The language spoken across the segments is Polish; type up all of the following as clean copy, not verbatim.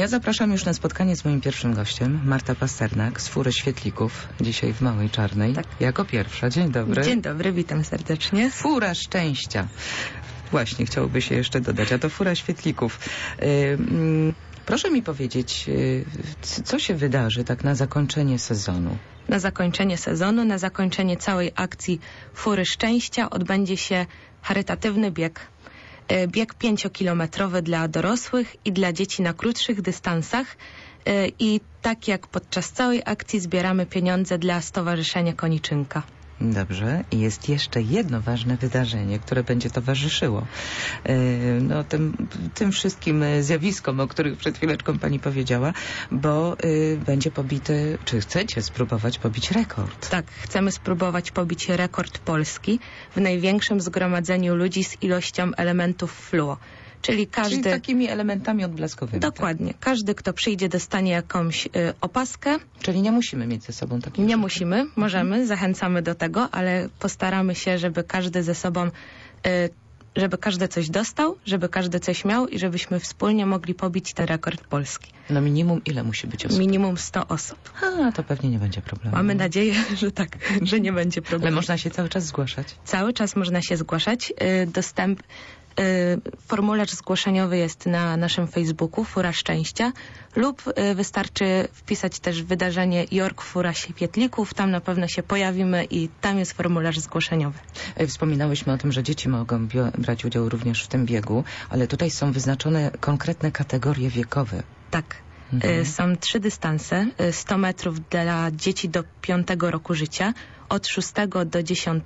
Ja zapraszam już na spotkanie z moim pierwszym gościem, Marta Pasternak z Fury Świetlików, dzisiaj w Małej Czarnej. Tak. Jako pierwsza. Dzień dobry. Dzień dobry, witam serdecznie. Fura Szczęścia. Właśnie, chciałoby się jeszcze dodać, a to Fura Świetlików. Proszę mi powiedzieć, co się wydarzy tak na zakończenie sezonu? Na zakończenie sezonu, na zakończenie całej akcji Fury Szczęścia odbędzie się charytatywny bieg. Bieg 5-kilometrowy dla dorosłych i dla dzieci na krótszych dystansach. I tak jak podczas całej akcji zbieramy pieniądze dla Stowarzyszenia Koniczynka. Dobrze. I jest jeszcze jedno ważne wydarzenie, które będzie towarzyszyło tym wszystkim zjawiskom, o których przed chwileczką pani powiedziała, bo będzie pobity, czy chcecie spróbować pobić rekord? Tak, chcemy spróbować pobić rekord Polski w największym zgromadzeniu ludzi z ilością elementów fluo. Czyli takimi elementami odblaskowymi. Dokładnie. Tak? Każdy, kto przyjdzie, dostanie jakąś opaskę. Czyli nie musimy mieć ze sobą takiego. Nie musimy, możemy, zachęcamy do tego, ale postaramy się, żeby każdy ze sobą, żeby każdy coś dostał, żeby każdy coś miał i żebyśmy wspólnie mogli pobić ten rekord Polski. No minimum ile musi być osób? Minimum 100 osób. To pewnie nie będzie problemu. Mamy nadzieję, że tak, że nie będzie problemu. Ale można się cały czas zgłaszać? Cały czas można się zgłaszać. Formularz zgłoszeniowy jest na naszym Facebooku Fura Szczęścia lub wystarczy wpisać też wydarzenie York Fura Świetlików. Tam na pewno się pojawimy i tam jest formularz zgłoszeniowy. Wspominałyśmy o tym, że dzieci mogą brać udział również w tym biegu, ale tutaj są wyznaczone konkretne kategorie wiekowe. Tak. Są 3 dystanse. 100 metrów dla dzieci do 5 roku życia, od 6 do 10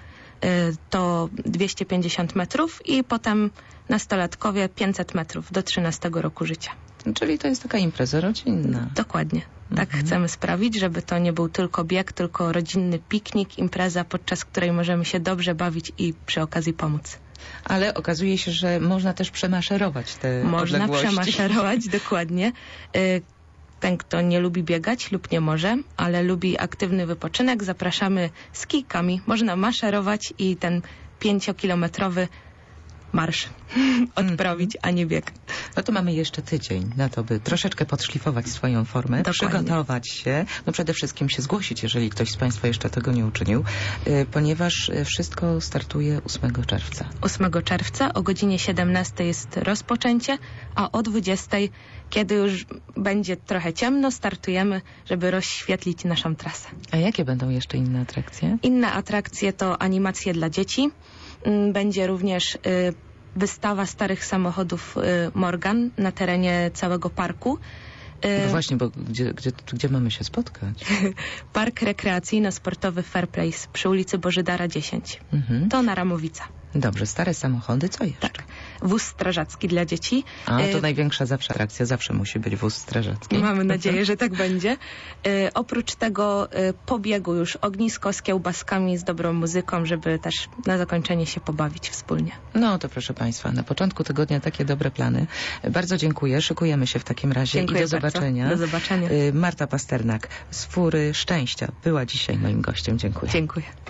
to 250 metrów i potem nastolatkowie 500 metrów do 13 roku życia. Czyli to jest taka impreza rodzinna. Dokładnie. Tak chcemy sprawić, żeby to nie był tylko bieg, tylko rodzinny piknik, impreza, podczas której możemy się dobrze bawić i przy okazji pomóc. Ale okazuje się, że można też przemaszerować te odległości. Można przemaszerować, dokładnie. Ten, kto nie lubi biegać lub nie może, ale lubi aktywny wypoczynek, zapraszamy z kijkami. Można maszerować i ten 5-kilometrowy marsz odprawić, a nie bieg. No to mamy jeszcze tydzień na to, by troszeczkę podszlifować swoją formę, przygotować się, przede wszystkim się zgłosić, jeżeli ktoś z Państwa jeszcze tego nie uczynił, ponieważ wszystko startuje 8 czerwca. 8 czerwca o godzinie 17 jest rozpoczęcie, a o 20, kiedy już będzie trochę ciemno, startujemy, żeby rozświetlić naszą trasę. A jakie będą jeszcze inne atrakcje? Inne atrakcje to animacje dla dzieci. Będzie również wystawa starych samochodów Morgan na terenie całego parku. No właśnie, bo gdzie mamy się spotkać? Park rekreacyjno-sportowy Fair Place przy ulicy Bożydara 10. To na Ramowica. Dobrze, stare samochody, co jeszcze? Tak, wóz strażacki dla dzieci. To największa zawsze atrakcja, zawsze musi być wóz strażacki. Mamy nadzieję, że tak będzie. Oprócz tego po biegu już ognisko z kiełbaskami, z dobrą muzyką, żeby też na zakończenie się pobawić wspólnie. No to proszę Państwa, na początku tygodnia takie dobre plany. Bardzo dziękuję, szykujemy się w takim razie. Dziękuję i do zobaczenia. Do zobaczenia. Marta Pasternak z Fury Szczęścia była dzisiaj moim gościem. Dziękuję. Dziękuję.